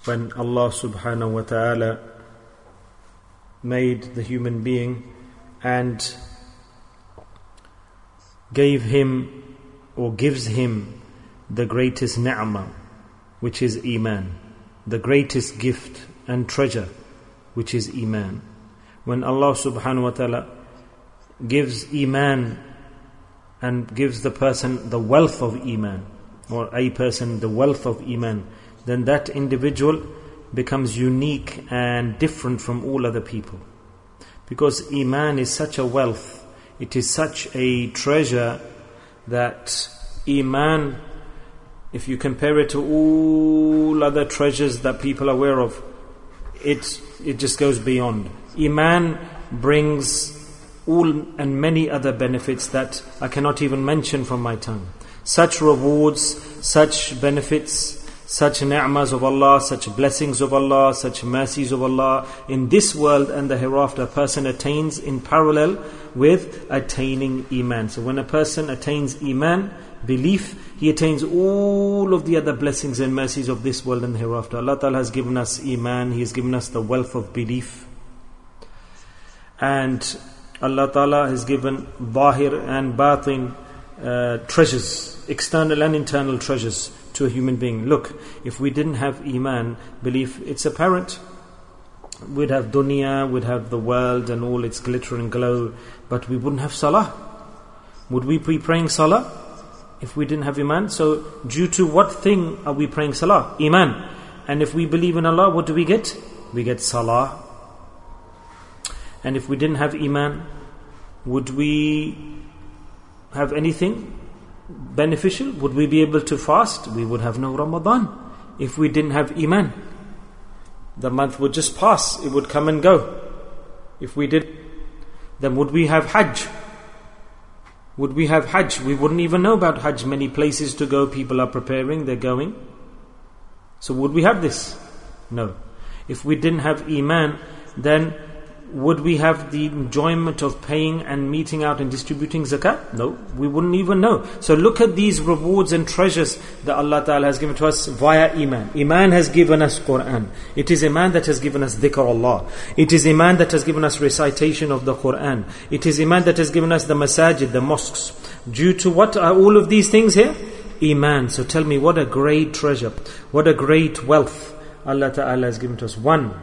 when Allah subhanahu wa ta'ala made the human being and gave him or gives him the greatest ni'mah, which is Iman, the greatest gift and treasure, which is Iman. When Allah subhanahu wa ta'ala gives Iman and gives the person the wealth of Iman, or a person the wealth of Iman, then that individual becomes unique and different from all other people. Because Iman is such a wealth, it is such a treasure that Iman, if you compare it to all other treasures that people are aware of, it just goes beyond. Iman brings all and many other benefits that I cannot even mention from my tongue. Such rewards, such benefits, such ni'mas of Allah, such blessings of Allah, such mercies of Allah in this world and the hereafter, a person attains in parallel with attaining Iman. So when a person attains Iman, belief, he attains all of the other blessings and mercies of this world and the hereafter. Allah Ta'ala has given us Iman, He has given us the wealth of belief. And Allah Ta'ala has given Zahir and Batin treasures, external and internal treasures to a human being. Look, if we didn't have Iman, belief, it's apparent. We'd have dunya, we'd have the world and all its glitter and glow, but we wouldn't have salah. Would we be praying salah if we didn't have Iman? So due to what thing are we praying salah? Iman. And if we believe in Allah, what do we get? We get salah. And if we didn't have Iman, would we have anything beneficial? Would we be able to fast? We would have no Ramadan if we didn't have Iman. The month would just pass, it would come and go. If we did, then would we have Hajj? Would we have Hajj? We wouldn't even know about Hajj. Many places to go, people are preparing, they're going. So would we have this? No. If we didn't have Iman, then would we have the enjoyment of paying and meeting out and distributing zakat? No, we wouldn't even know. So look at these rewards and treasures that Allah Ta'ala has given to us via Iman. Iman has given us Quran. It is Iman that has given us dhikr Allah. It is Iman that has given us recitation of the Quran. It is Iman that has given us the masajid, the mosques. Due to what are all of these things here? Iman. So tell me, what a great treasure, what a great wealth Allah Ta'ala has given to us. One,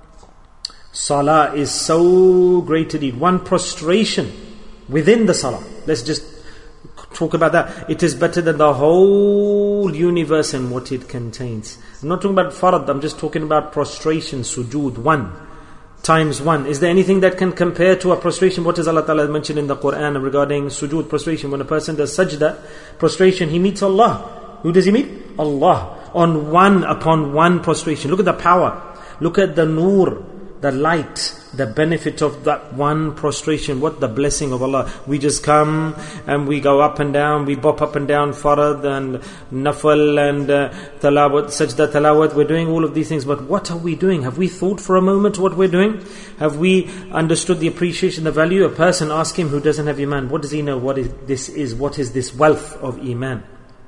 Salah is so great a deed. One prostration within the Salah. Let's just talk about that. It is better than the whole universe and what it contains. I'm not talking about farad, I'm just talking about prostration, sujood, 1 times 1. Is there anything that can compare to a prostration? What does Allah Ta'ala mention in the Quran regarding sujood, prostration? When a person does sajda, prostration, he meets Allah. Who does he meet? Allah. Upon one prostration. Look at the power. Look at the nur, the light, the benefit of that one prostration. What the blessing of Allah. We just come and we go up and down, we bop up and down, farad and nafal and talawat, sajda talawat. We're doing all of these things, but what are we doing? Have we thought for a moment what we're doing? Have we understood the appreciation, the value? A person, ask him who doesn't have Iman, what does he know? What is this wealth of Iman?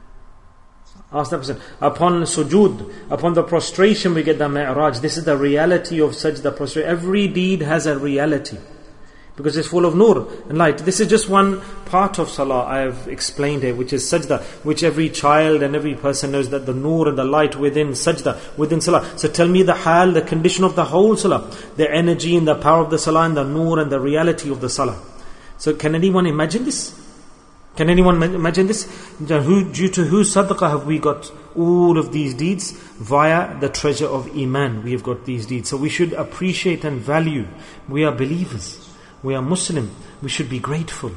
Ask that person. Upon sujood, upon the prostration, we get the mi'raj. This is the reality of sajda, prostration. Every deed has a reality, because it's full of nur and light. This is just one part of salah I have explained here, which is sajda, which every child and every person knows, that the nur and the light within sajda, within salah. So tell me the hal, the condition of the whole salah, the energy and the power of the salah and the nur and the reality of the salah. So can anyone imagine this? Can anyone imagine this? Due to whose sadaqah have we got all of these deeds? Via the treasure of Iman, we have got these deeds. So we should appreciate and value. We are believers. We are Muslim. We should be grateful.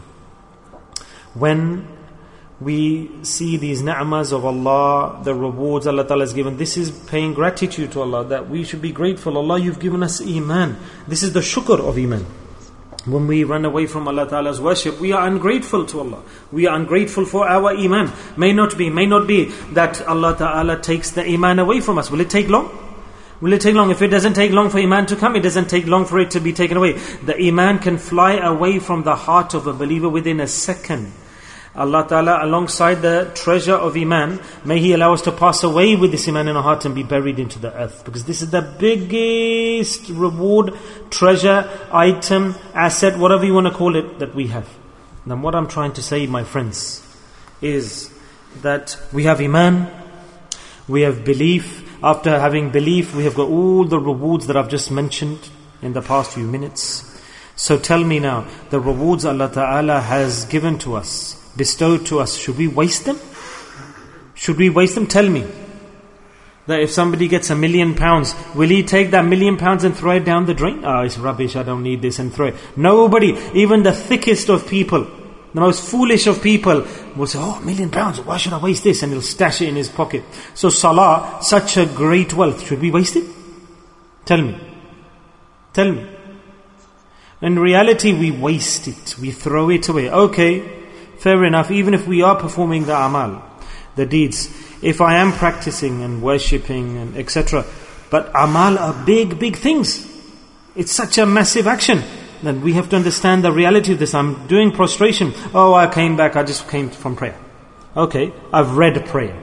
When we see these ni'mas of Allah, the rewards Allah Ta'ala has given, this is paying gratitude to Allah, that we should be grateful. Allah, you've given us Iman. This is the shukr of Iman. When we run away from Allah Ta'ala's worship, we are ungrateful to Allah. We are ungrateful for our Iman. May not be that Allah Ta'ala takes the Iman away from us. Will it take long? Will it take long? If it doesn't take long for Iman to come, it doesn't take long for it to be taken away. The Iman can fly away from the heart of a believer within a second. Allah Ta'ala, alongside the treasure of Iman, may He allow us to pass away with this Iman in our heart and be buried into the earth. Because this is the biggest reward, treasure, item, asset, whatever you want to call it, that we have. Now what I'm trying to say, my friends, is that we have Iman, we have belief. After having belief, we have got all the rewards that I've just mentioned in the past few minutes. So tell me now, the rewards Allah Ta'ala has given to us, bestowed to us, should we waste them? Should we waste them? Tell me. That if somebody gets £1 million, will he take that £1 million and throw it down the drain? It's rubbish, I don't need this, and throw it. Nobody, even the thickest of people, the most foolish of people will say, £1 million, why should I waste this? And he'll stash it in his pocket. So salah, such a great wealth, should we waste it? Tell me. Tell me. In reality, we waste it. We throw it away. Okay, fair enough. Even if we are performing the amal, the deeds, if I am practicing and worshipping and etc. But amal are big, big things. It's such a massive action. Then we have to understand the reality of this. I'm doing prostration. I came back, I just came from prayer. Okay, I've read prayer.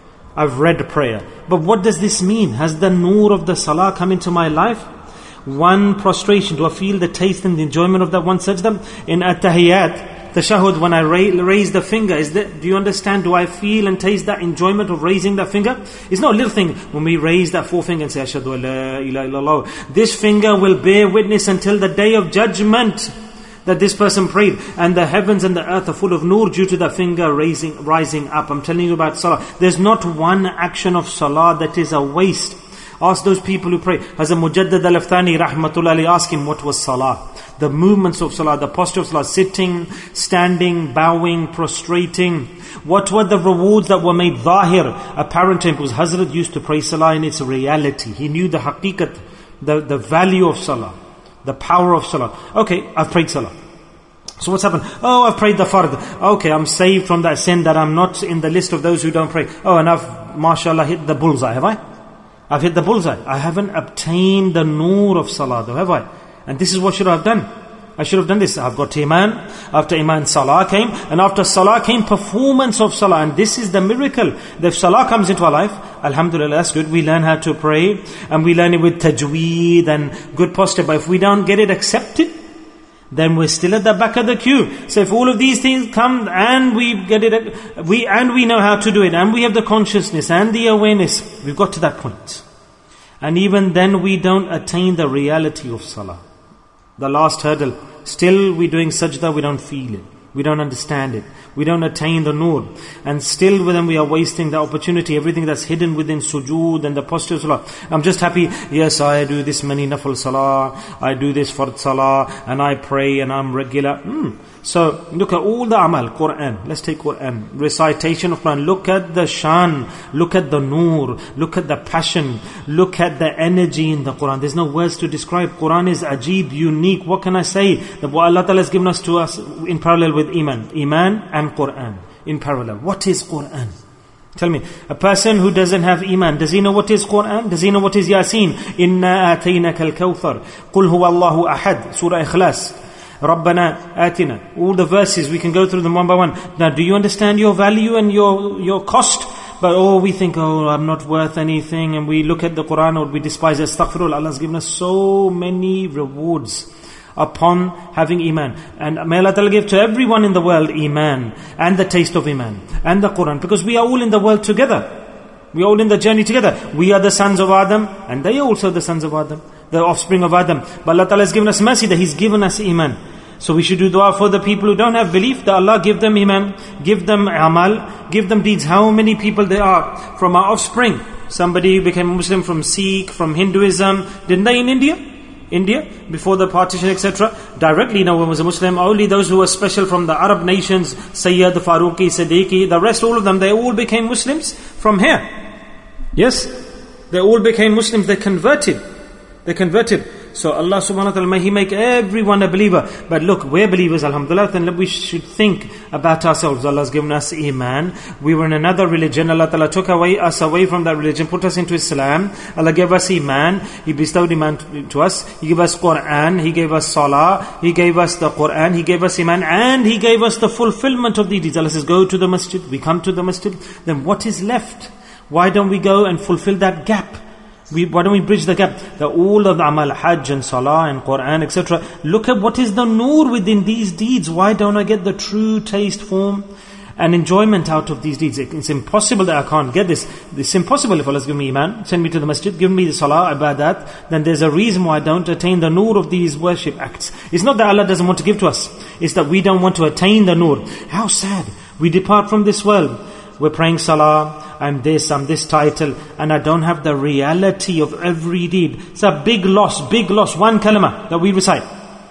But what does this mean? Has the noor of the salah come into my life? One prostration, do I feel the taste and the enjoyment of that one sajda? In at-tahiyyat, tashahud, when I raise the finger, do you understand? Do I feel and taste that enjoyment of raising that finger? It's not a little thing. When we raise that forefinger and say, Ashhadu an la ilaha illallah, this finger will bear witness until the day of judgment that this person prayed. And the heavens and the earth are full of nur due to the finger rising up. I'm telling you about salah. There's not one action of salah that is a waste. Ask those people who pray. Hazrat Mujaddid al-Aftani rahmatullah alayhi, ask him what was salah. The movements of salah, the posture of salah, sitting, standing, bowing, prostrating. What were the rewards that were made zahir, apparent to him? Because Hazrat used to pray salah in its reality. He knew the haqiqat, the value of salah, the power of salah. Okay, I've prayed salah. So what's happened? I've prayed the fard. Okay, I'm saved from that sin that I'm not in the list of those who don't pray. And I've, mashallah, hit the bullseye, have I? I've hit the bullseye. I haven't obtained the noor of salah though, have I? And this is what should I have done? I should have done this. I've got iman. After iman, salah came. And after salah came performance of salah. And this is the miracle. That if salah comes into our life, alhamdulillah, that's good. We learn how to pray. And we learn it with tajweed and good posture. But if we don't get it accepted, then we're still at the back of the queue. So if all of these things come and we get it, we know how to do it, and we have the consciousness and the awareness, we've got to that point. And even then we don't attain the reality of salah. The last hurdle. Still we're doing sajda, we don't feel it. We don't understand it. We don't attain the nur. And still within we are wasting the opportunity. Everything that's hidden within sujood and the posture of salah. I'm just happy, yes, I do this many nafal salah, I do this fard salah, and I pray and I'm regular. So look at all the amal, Quran. Let's take Quran. Recitation of Quran. Look at the shan. Look at the noor. Look at the passion. Look at the energy in the Quran. There's no words to describe. Quran is ajib, unique. What can I say? That what Allah Ta'ala has given us to us in parallel with Iman. Iman and Quran. In parallel. What is Quran? Tell me, a person who doesn't have Iman, does he know what is Quran? Does he know what is Yasin? Inna ataynaka al-kawthar. Qul huwa Allahu ahad. Surah Ikhlas. Rabbana atina. All the verses, we can go through them one by one. Now, do you understand your value and your cost? But we think, I'm not worth anything, and we look at the Quran or we despise it. Astaghfirullah. Allah has given us so many rewards upon having Iman. And may Allah Ta'ala give to everyone in the world Iman and the taste of Iman and the Quran, because we are all in the world together. We are all in the journey together. We are the sons of Adam and they are also the sons of Adam, the offspring of Adam. But Allah Ta'ala has given us mercy that He's given us Iman. So we should do dua for the people who don't have belief, that Allah give them Iman, give them amal, give them deeds. How many people there are from our offspring? Somebody became Muslim from Sikh, from Hinduism. Didn't they in India, before the partition, etc. Directly no one was a Muslim. Only those who were special from the Arab nations, Sayyid, Faruqi, Siddiqui, the rest, all of them, they all became Muslims from here. Yes, they all became Muslims. They converted. So Allah subhanahu wa ta'ala, may He make everyone a believer. But look, we're believers, alhamdulillah, then we should think about ourselves. Allah has given us Iman. We were in another religion. Allah ta'ala took us away from that religion, put us into Islam. Allah gave us Iman. He bestowed Iman to us. He gave us Quran. He gave us Salah. He gave us the Quran. He gave us Iman. And He gave us the fulfillment of the deeds. Allah says, go to the masjid. We come to the masjid. Then what is left? Why don't we go and fulfill that gap? Why don't we bridge the gap? All of the amal, hajj and salah and Quran, etc. Look at what is the noor within these deeds. Why don't I get the true taste, form and enjoyment out of these deeds? It's impossible that I can't get this. It's impossible. If Allah's given me Iman, send me to the masjid, give me the salah, ibadat, then there's a reason why I don't attain the noor of these worship acts. It's not that Allah doesn't want to give to us. It's that we don't want to attain the noor. How sad. We depart from this world. We're praying salah, I'm this title, and I don't have the reality of every deed. It's a big loss. One kalima that we recite.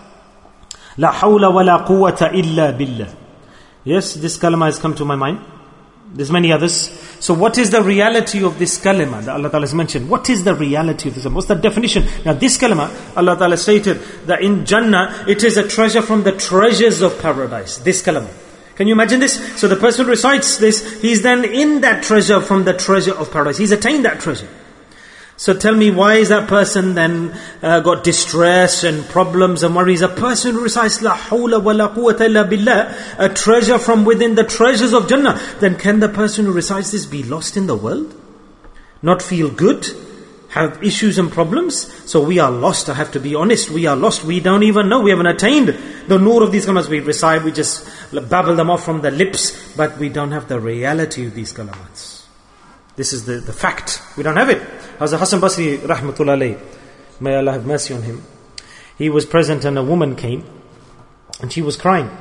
La hawla wa la quwwata illa billah. Yes, this kalima has come to my mind. There's many others. So what is the reality of this kalima that Allah Ta'ala has mentioned? What is the reality of this? What's the definition? Now this kalima, Allah Ta'ala stated that in Jannah, it is a treasure from the treasures of paradise. This kalima. Can you imagine this? So the person who recites this, he's then in that treasure from the treasure of paradise. He's attained that treasure. So tell me, why is that person then got distress and problems and worries? A person who recites La hawla wa la quwwata illa billah, a treasure from within the treasures of Jannah, then can the person who recites this be lost in the world? Not feel good? Have issues and problems? So we are lost. I have to be honest. We are lost. We don't even know. We haven't attained the noor of these kalamas. We recite, we just babble them off from the lips, but we don't have the reality of these kalamats. This is the fact. We don't have it. Hazrat Hassan Basri, rahmatullah alayh, may Allah have mercy on him. He was present and a woman came and she was crying.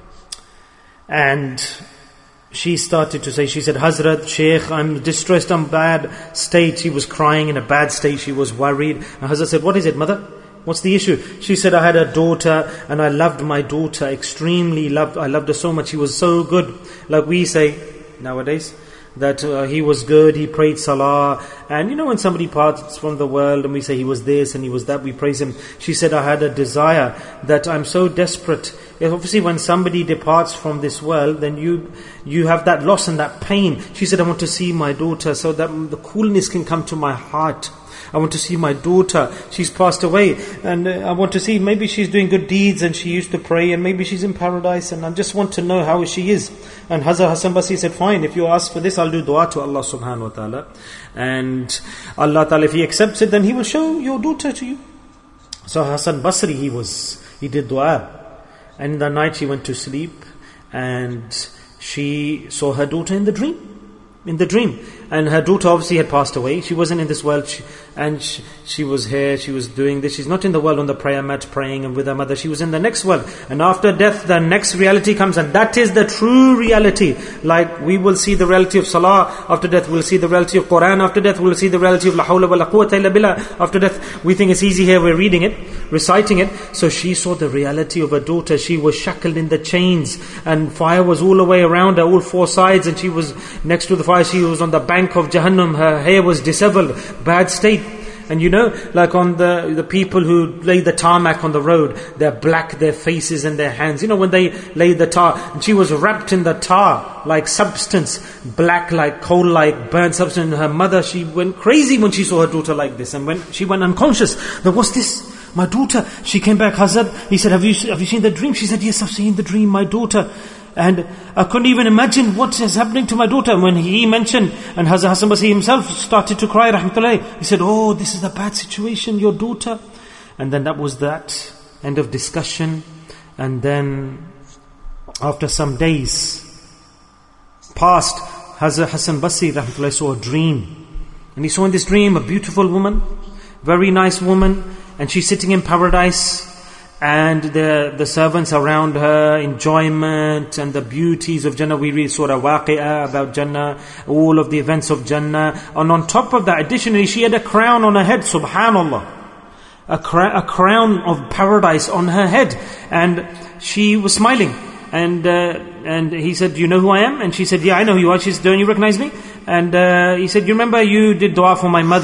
And she started to say, she said, Hazrat, Shaykh, I'm distressed, I'm bad state. She was crying in a bad state, she was worried. And Hazrat said, what is it, mother? What's the issue? She said, I had a daughter and I loved my daughter, extremely loved. I loved her so much, he was so good. Like we say nowadays, that he was good, he prayed salah. And you know when somebody parts from the world and we say he was this and he was that, we praise him. She said, I had a desire that I'm so desperate. Obviously when somebody departs from this world, then you have that loss and that pain. She said, I want to see my daughter so that the coolness can come to my heart. I want to see my daughter. She's passed away and I want to see, maybe she's doing good deeds and she used to pray and maybe she's in paradise and I just want to know how she is. And Hazrat Hassan Basri said, fine, if you ask for this, I'll do dua to Allah subhanahu wa ta'ala. And Allah ta'ala, if He accepts it, then He will show your daughter to you. So Hassan Basri, he did dua. And in the night she went to sleep and she saw her daughter in the dream. And her daughter obviously had passed away. She wasn't in this world. She was here, she was doing this. She's not in the world on the prayer mat praying and with her mother. She was in the next world. And after death, the next reality comes. And that is the true reality. Like we will see the reality of salah after death. We'll see the reality of Quran after death. We'll see the reality of la hawla wa la quwwata illa billah after death. We think it's easy here. We're reading it, reciting it. So she saw the reality of her daughter. She was shackled in the chains. And fire was all the way around her, all four sides. And she was next to the fire. She was on the bank of Jahannam. Her hair was disheveled. Bad state. And you know, like on the people who lay the tarmac on the road, they're black, their faces and their hands. You know, when they lay the tar, and she was wrapped in the tar, like substance, black like coal, like burnt substance. And her mother, she went crazy when she saw her daughter like this. And when she went unconscious, then what's this? My daughter. She came back, Hazrat. He said, have you seen the dream? She said, yes, I've seen the dream, my daughter. And I couldn't even imagine what is happening to my daughter. And when he mentioned, and Hazrat Hassan Basri himself started to cry, rahmatullah, he said, oh, this is a bad situation, your daughter. And then that was that end of discussion. And then after some days passed, Hazrat Hassan Basri rahmatullah saw a dream. And he saw in this dream a beautiful woman, very nice woman, and she's sitting in paradise. And the servants around her, enjoyment and the beauties of Jannah. We read Surah Waqi'ah about Jannah, all of the events of Jannah. And on top of that, additionally, she had a crown on her head, subhanallah. A crown of paradise on her head. And she was smiling. And he said, do you know who I am? And she said, yeah, I know who you are. She said, don't you recognize me? And he said, you remember you did dua for my mother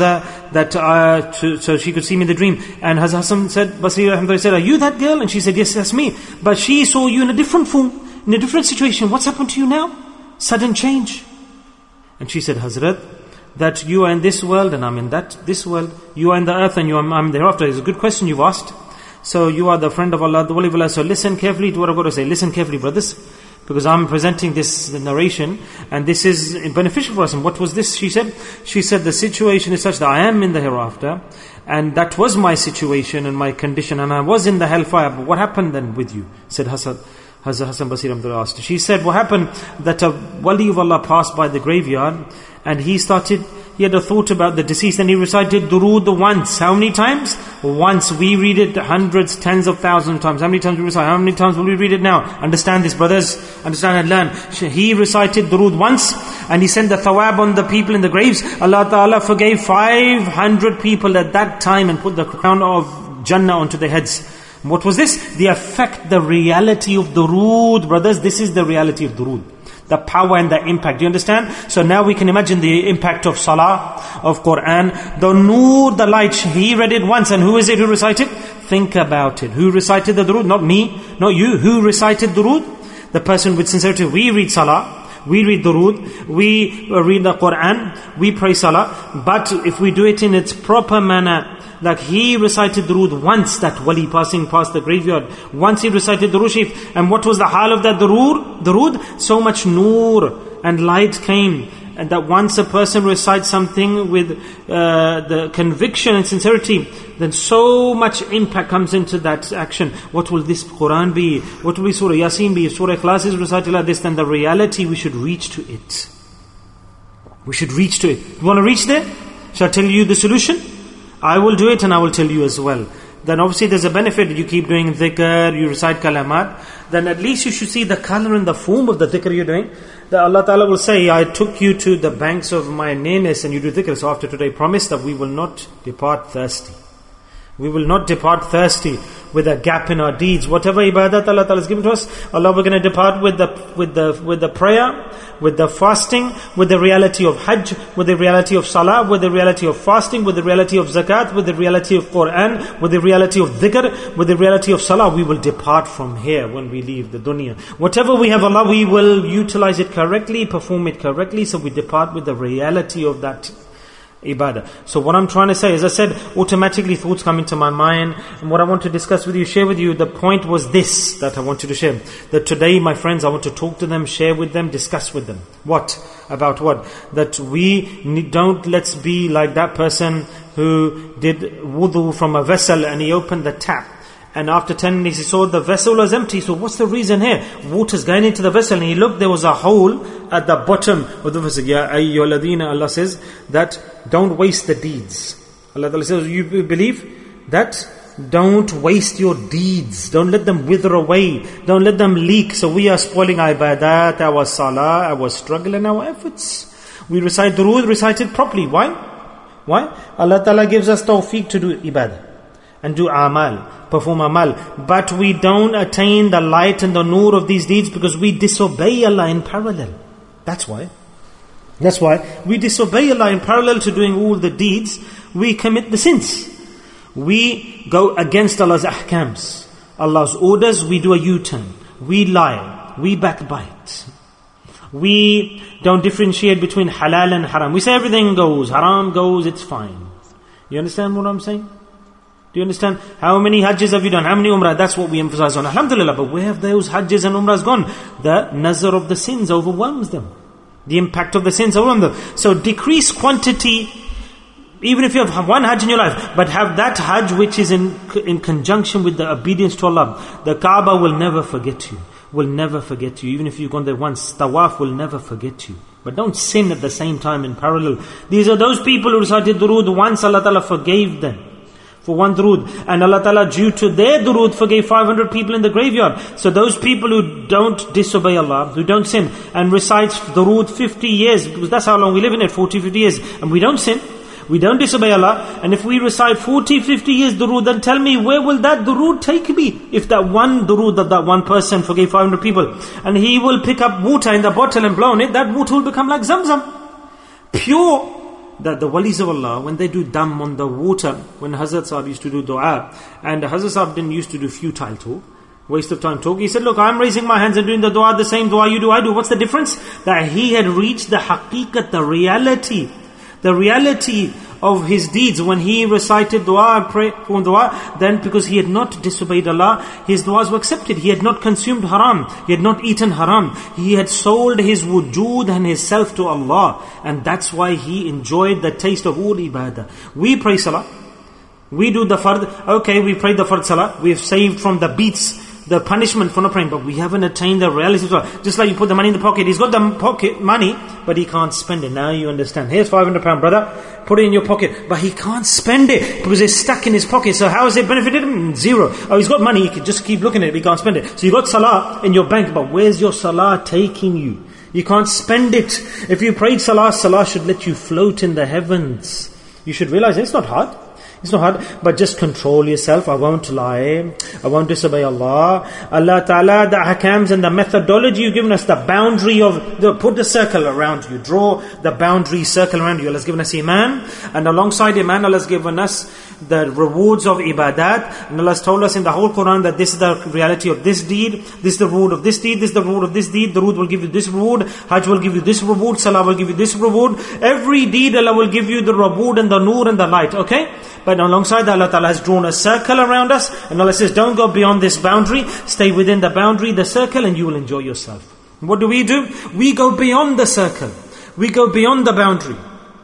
so she could see me in the dream. And Hazrat Hassan said, Basri Alhamdulillah said, are you that girl? And she said, yes, that's me. But she saw you in a different form, in a different situation. What's happened to you now? Sudden change. And she said, Hazrat, that you are in this world and I'm in this world. You are in the earth and I'm in the hereafter. It's a good question you've asked. So you are the friend of Allah, the wali of Allah. So listen carefully to what I've got to say. Listen carefully, brothers. Because I'm presenting this narration and this is beneficial for us. And what was this? She said the situation is such that I am in the hereafter and that was my situation and my condition and I was in the hellfire. But what happened then with you? Said Hazrat Hassan Basri Alhamdulillah asked. She said, what happened that a wali of Allah passed by the graveyard and he had a thought about the deceased and he recited durood once. How many times? Once. We read it hundreds, tens of thousands of times. How many times we recite? How many times will we read it now? Understand this, brothers. Understand and learn. He recited durood once and he sent the thawab on the people in the graves. Allah Ta'ala forgave 500 people at that time and put the crown of Jannah onto their heads. What was this? The effect, the reality of durood. Brothers, this is the reality of durood. The power and the impact. Do you understand? So now we can imagine the impact of salah, of Quran. The nur, the light. He read it once. And who is it who recited? Think about it. Who recited the durood? Not me, not you. Who recited durood? The person with sincerity. We read salah. We read durood. We read the Quran. We pray salah. But if we do it in its proper manner, like he recited durood once, that wali passing past the graveyard. Once he recited durood sharif. And what was the hal of that durood? So much nur and light came. And that once a person recites something with the conviction and sincerity, then so much impact comes into that action. What will this Quran be? What will be Surah Yasin be? If Surah Ikhlas is recited like this, then the reality, we should reach to it. We should reach to it. You want to reach there? Shall I tell you the solution? I will do it and I will tell you as well. Then obviously there's a benefit. You keep doing dhikr, you recite kalamat. Then at least you should see the color and the form of the dhikr you're doing. That Allah Ta'ala will say, I took you to the banks of my nearness and you do dhikr. So after today, promise that we will not depart thirsty. We will not depart thirsty with a gap in our deeds. Whatever ibadat Allah Ta'ala has given to us, Allah, we're going to depart with the prayer, with the fasting, with the reality of hajj, with the reality of salah, with the reality of fasting, with the reality of zakat, with the reality of Quran, with the reality of dhikr, with the reality of salah. We will depart from here when we leave the dunya. Whatever we have, Allah, we will utilize it correctly, perform it correctly, so we depart with the reality of that ibadah. So what I'm trying to say, as I said, automatically thoughts come into my mind. And what I want to discuss with you, share with you, the point was this, that I wanted to share. That today, my friends, I want to talk to them, share with them, discuss with them. What? About what? That let's be like that person who did wudu from a vessel and he opened the tap. And after 10 minutes he saw the vessel was empty. So what's the reason here? Water's going into the vessel and he looked, there was a hole at the bottom of the vessel. Ya ayyuhalladhina, Allah says that don't waste the deeds. Allah says, you believe that? Don't waste your deeds. Don't let them wither away. Don't let them leak. So we are spoiling our ibadat, our salah, our struggle and our efforts. We recite durood, recite it properly. Why? Allah Ta'ala gives us tawfiq to do ibadah and do amal, perform amal. But we don't attain the light and the nur of these deeds because we disobey Allah in parallel. That's why we disobey Allah in parallel to doing all the deeds. We commit the sins. We go against Allah's ahkams, Allah's orders. We do a U-turn. We lie. We backbite. We don't differentiate between halal and haram. We say everything goes, haram goes, it's fine. You understand what I'm saying? Do you understand? How many hajjs have you done? How many umrah? That's what we emphasize on. Alhamdulillah. But where have those hajjs and umrahs gone? The nazar of the sins overwhelms them. The impact of the sins overwhelms them. So decrease quantity, even if you have one hajj in your life, but have that hajj which is in conjunction with the obedience to Allah. The Kaaba will never forget you. Will never forget you. Even if you've gone there once, tawaf will never forget you. But don't sin at the same time in parallel. These are those people who recited durood once, Allah Ta'ala forgave them for one durood. And Allah Ta'ala, due to their durood, forgave 500 people in the graveyard. So those people who don't disobey Allah, who don't sin, and recites durood 50 years, because that's how long we live in it, 40, 50 years, and we don't sin, we don't disobey Allah, and if we recite 40, 50 years durood, then tell me, where will that durood take me? If that one durood of that one person forgave 500 people, and he will pick up water in the bottle and blow on it, that water will become like Zamzam. Pure that the walis of Allah, when they do dam on the water, when Hazrat Sahib used to do dua, and Hazrat Sahib didn't used to do futile talk, waste of time talk. He said, look, I'm raising my hands and doing the dua, the same dua you do, I do. What's the difference? That he had reached the haqiqat, the reality of his deeds when he recited dua and prayed for dua. Then because he had not disobeyed Allah, his duas were accepted. He had not consumed haram, he had not eaten haram, he had sold his wujood and his self to Allah, and that's why he enjoyed the taste of all ibadah. We pray salah, we do the fard, okay, we prayed the fard salah, we have saved from the beats, the punishment for not praying, but we haven't attained the reality of salah. Just like you put the money in the pocket, he's got the pocket money, but he can't spend it. Now you understand. Here's £500, brother, put it in your pocket, but he can't spend it because it's stuck in his pocket. So how has it benefited him? Zero. Oh, he's got money, he can just keep looking at it, but he can't spend it. So you got salah in your bank, but where's your salah taking you? You can't spend it. If you prayed salah, salah should let you float in the heavens. You should realize it's not hard. It's not hard, but just control yourself. I won't lie, I won't disobey Allah. Allah Ta'ala, the ahkams and the methodology you've given us, the boundary of, put the circle around you, draw the boundary circle around you. Allah has given us iman, and alongside iman, Allah has given us the rewards of ibadat. And Allah has told us in the whole Quran that this is the reality of this deed, this is the reward of this deed, this is the reward of this deed, the road will give you this reward, Hajj will give you this reward, Salah will give you this reward. Every deed Allah will give you the reward and the nur and the light, okay? But alongside that, Allah Ta'ala has drawn a circle around us, and Allah says, don't go beyond this boundary, stay within the boundary, the circle, and you will enjoy yourself. What do? We go beyond the circle. We go beyond the boundary.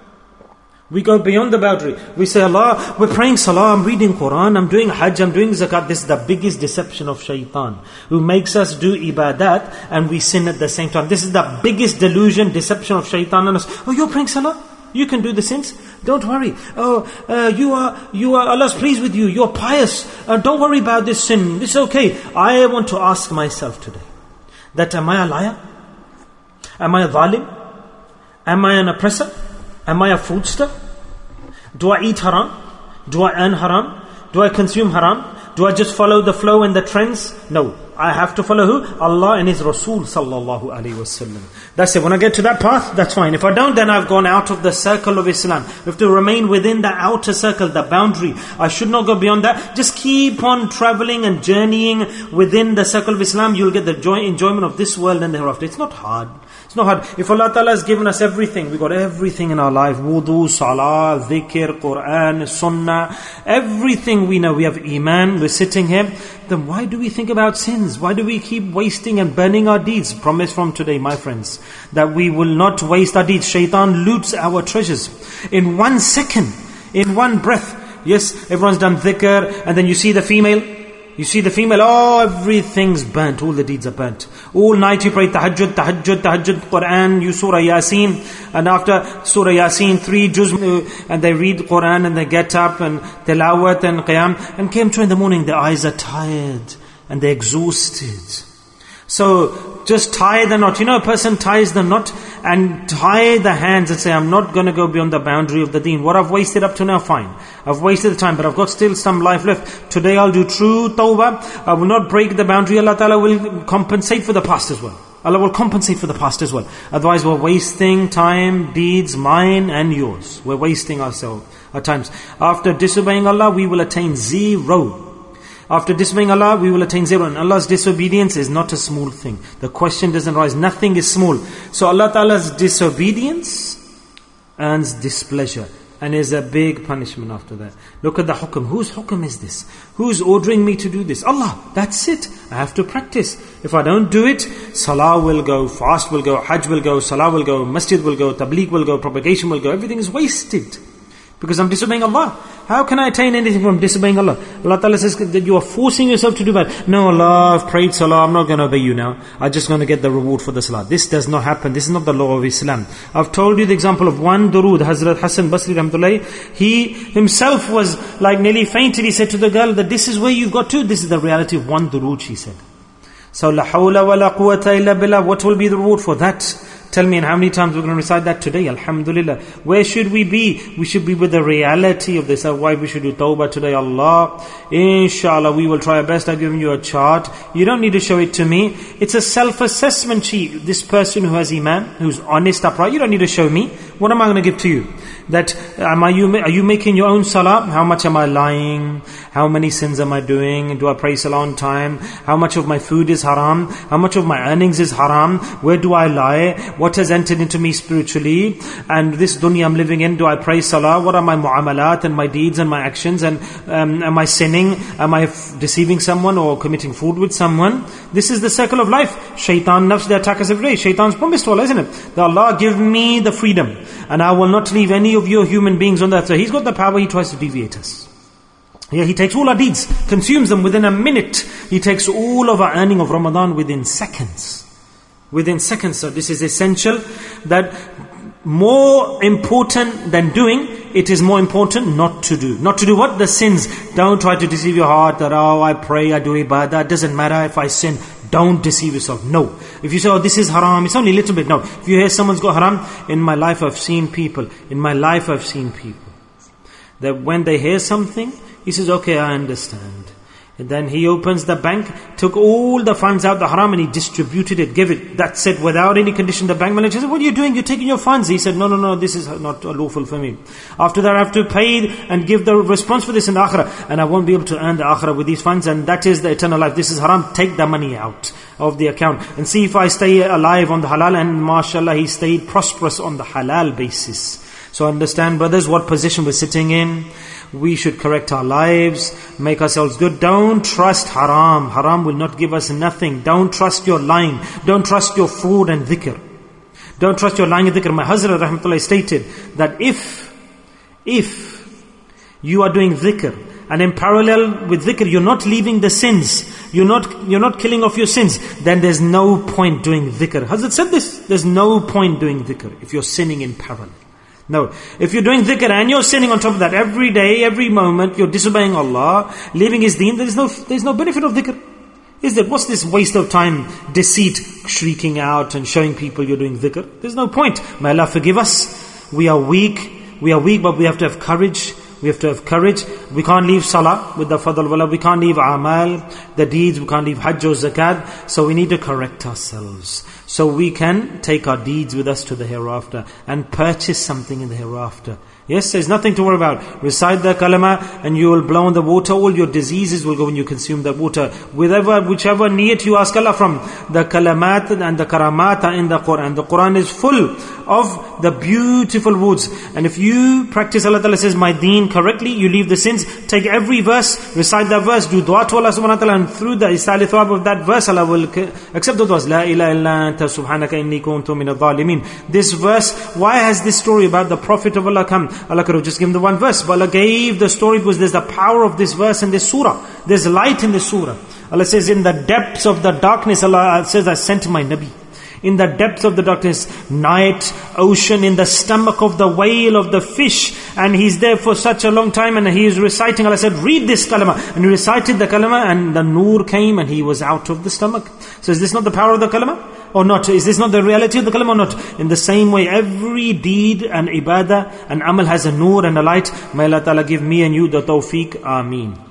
We go beyond the boundary. We say, Allah, we're praying salah, I'm reading Quran, I'm doing hajj, I'm doing zakat. This is the biggest deception of shaitan, who makes us do ibadat and we sin at the same time. This is the biggest delusion, deception of shaitan on us. Oh, you're praying salah? You can do the sins? Don't worry. Oh, you are Allah's pleased with you. You're pious. Don't worry about this sin. It's okay. I want to ask myself today, that am I a liar? Am I a zalim? Am I an oppressor? Am I a fraudster? Do I eat haram? Do I earn haram? Do I consume haram? Do I just follow the flow and the trends? No. I have to follow who? Allah and His Rasul sallallahu alaihi wasallam. That's it. When I get to that path, that's fine. If I don't, then I've gone out of the circle of Islam. I have to remain within the outer circle, the boundary. I should not go beyond that. Just keep on traveling and journeying within the circle of Islam. You'll get the enjoyment of this world and the hereafter. It's not hard. It's not hard. If Allah Ta'ala has given us everything, we got everything in our life. Wudu, salah, dhikr, Quran, sunnah. Everything we know. We have iman. We're sitting here. Then why do we think about sins? Why do we keep wasting and burning our deeds? Promise from today, my friends, that we will not waste our deeds. Shaitan loots our treasures. In 1 second, in one breath. Yes, everyone's done dhikr, and then you see the female. Oh, everything's burnt. All the deeds are burnt. All night you pray tahajjud, Quran, you Surah Yasin. And after Surah Yasin, 3 juz, and they read Quran and they get up and tilawat and qiyam. And came to in the morning, their eyes are tired and they're exhausted. So just tie the knot. You know, a person ties the knot and tie the hands and say, I'm not going to go beyond the boundary of the deen. What I've wasted up to now, fine. I've wasted the time, but I've got still some life left. Today I'll do true tawbah. I will not break the boundary. Allah Ta'ala will compensate for the past as well. Allah will compensate for the past as well. Otherwise we're wasting time, deeds, mine and yours. We're wasting ourselves, our times. After disobeying Allah, we will attain 0. After disobeying Allah, we will attain 0. And Allah's disobedience is not a small thing. The question doesn't rise. Nothing is small. So Allah Ta'ala's disobedience earns displeasure. And is a big punishment after that. Look at the hukum. Whose hukum is this? Who's ordering me to do this? Allah. That's it. I have to practice. If I don't do it, salah will go, fast will go, hajj will go, salah will go, masjid will go, tabligh will go, propagation will go. Everything is wasted. Because I'm disobeying Allah. How can I attain anything from disobeying Allah? Allah Ta'ala says that you are forcing yourself to do bad. No, Allah, I've prayed salah, I'm not going to obey you now. I'm just going to get the reward for the salah. This does not happen. This is not the law of Islam. I've told you the example of one durood. Hazrat Hassan Basri Rahmatullahi, he himself was like nearly fainted. He said to the girl that this is where you've got to. This is the reality of one durood, she said. So, la hawla wa la quwwata illa billah. What will be the reward for that? Tell me, and how many times we're going to recite that today? Alhamdulillah. Where should we be? We should be with the reality of this. That's why we should do tawbah today. Allah, inshallah, we will try our best. I've given you a chart. You don't need to show it to me. It's a self-assessment sheet. This person who has iman, who's honest, upright, you don't need to show me. What am I going to give to you? That are you making your own salah? How much am I lying? How many sins am I doing? Do I pray salah on time? How much of my food is haram? How much of my earnings is haram? Where do I lie? What has entered into me spiritually? And this dunya I'm living in, do I pray salah? What are my mu'amalat and my deeds and my actions? And am I sinning? Am I deceiving someone or committing fraud with someone? This is the circle of life. Shaitan, nafs, they attack us every day. Shaitan's promised to Allah, isn't it? That Allah give me the freedom and I will not leave any of your human beings on that. So He's got the power, He tries to deviate us. Yeah, He takes all our deeds, consumes them within a minute. He takes all of our earning of Ramadan within seconds. Within seconds. So this is essential, that more important than doing, it is more important not to do. Not to do what? The sins. Don't try to deceive your heart that, I pray, I do ibadah, it doesn't matter if I sin. Don't deceive yourself. No. If you say, this is haram, it's only a little bit. No. If you hear someone's got haram, in my life I've seen people that when they hear something, he says, okay, I understand. And then he opens the bank, took all the funds out the haram and he distributed it, gave it. That's it, without any condition. The bank manager said, what are you doing? You're taking your funds. He said, no, this is not lawful for me. After that I have to pay and give the response for this in the akhirah. And I won't be able to earn the akhirah with these funds. And that is the eternal life. This is haram. Take the money out of the account. And see if I stay alive on the halal. And mashallah, he stayed prosperous on the halal basis. So understand, brothers, what position we're sitting in. We should correct our lives, make ourselves good. Don't trust haram. Haram will not give us nothing. Don't trust your lying. Don't trust your fraud and dhikr. Don't trust your lying and dhikr. My Hazrat rahmatullah stated that if you are doing dhikr, and in parallel with dhikr, you're not leaving the sins, you're not killing off your sins, then there's no point doing dhikr. Hazrat said this, there's no point doing dhikr if you're sinning in parallel. No. If you're doing dhikr and you're sinning on top of that every day, every moment, you're disobeying Allah, leaving His deen, there's no benefit of dhikr. Is there? What's this waste of time, deceit, shrieking out and showing people you're doing dhikr? There's no point. May Allah forgive us. We are weak, but we have to have courage. We have to have courage. We can't leave salah with the fadl wala. We can't leave amal, the deeds. We can't leave hajj or zakat. So we need to correct ourselves. So we can take our deeds with us to the hereafter and purchase something in the hereafter. Yes, there's nothing to worry about. Recite the kalama and you will blow on the water. All your diseases will go when you consume that water. Whichever niyat you ask Allah from. The kalamat and the karamat are in the Quran. The Quran is full of the beautiful words. And if you practice, Allah Ta'ala says, my deen correctly, you leave the sins. Take every verse, recite that verse, do dua to Allah Subhanahu Wa Ta'ala, and through the istali thawab of that verse, Allah will accept the duas. La ilaha illa anta subhanaka inni kuntu min adh-dhalimin. This verse, why has this story about the Prophet of Allah come? Allah could have just given the one verse, but Allah gave the story because there's the power of this verse in this surah. There's light in this surah. Allah says, in the depths of the darkness, Allah says, I sent my Nabi. In the depths of the darkness, night, ocean, in the stomach of the whale, of the fish, and he's there for such a long time, and he is reciting. Allah said, read this kalama, and he recited the kalama, and the noor came, and he was out of the stomach. So is this not the power of the kalama? Or not? Is this not the reality of the kalama or not? In the same way, every deed and ibadah and amal has a noor and a light. May Allah Ta'ala give me and you the tawfiq. Ameen.